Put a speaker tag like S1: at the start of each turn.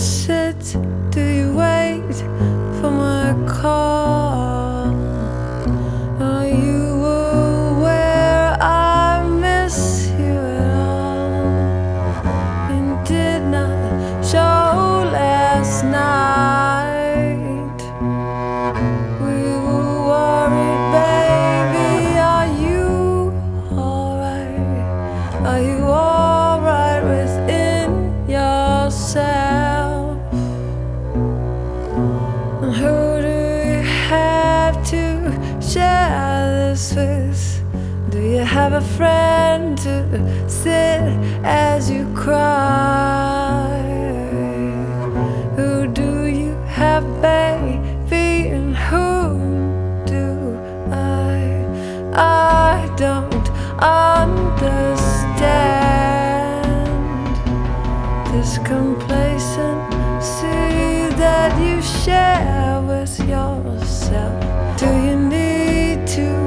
S1: sit? Do you wait for my call? Are you aware I miss you at all? And did not show last night. We were worried, baby. Are you alright? Are you alright within yourself? And who do you have to share this with? Do you have a friend to sit as you cry? Who do you have, baby, and who do I? I don't understand this complacency that you share with yourself. Do you need to